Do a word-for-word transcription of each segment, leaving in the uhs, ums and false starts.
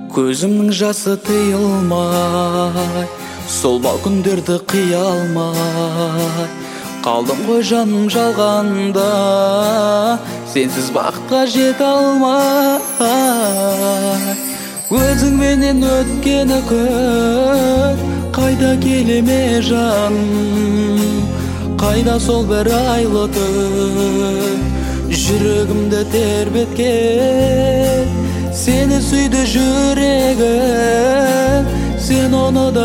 Көзімнің жасы тыйылмай, сол бал күндерді қия алмай қалдым ғой жаным жалғанда, сенсіз бақытқа жете алмай. Өзіңменен өткені күн, қайда келеме жаным, қайда сол бір айлы түн, жүрегімді тербеткен. Сені сүйді жүрегім, сен оны да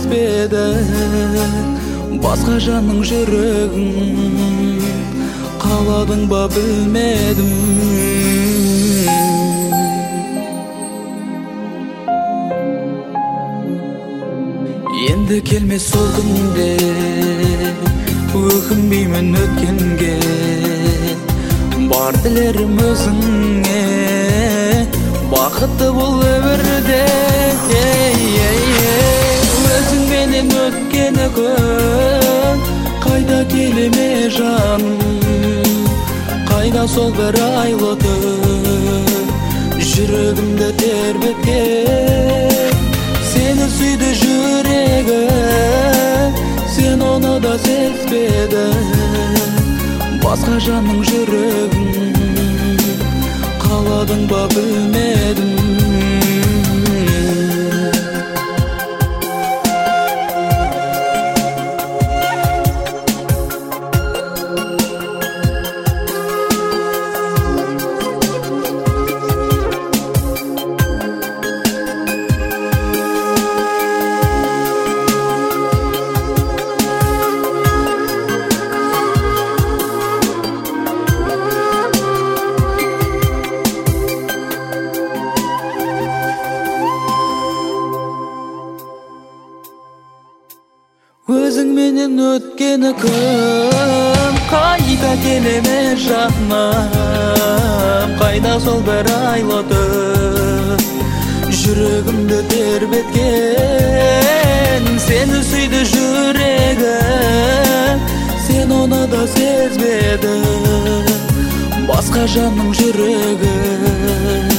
сезбедің. Басқа жанның жүрегін қаладың ба білмедім. Енді келмес сол күнде, өкінбеймін өткенге. Бар тілерім өзіңе, бақытты бол өмірде. Өзіңменен өткені күн, қайда келеме жаным, қайда сол бір айлы түн, жүрегімді тербеткен. Сені сүйді жүрегім, сен оны да сезбедің. Басқа жанның жүрегін қаладың ба білмедім. Өзіңменен өткені күн, қайда келеме жаным, қайда сол бір айлы түн, жүрегімді тербеткен. Сені сүйді жүрегім, сен оны да сезбедің. Басқа жанның жүрегі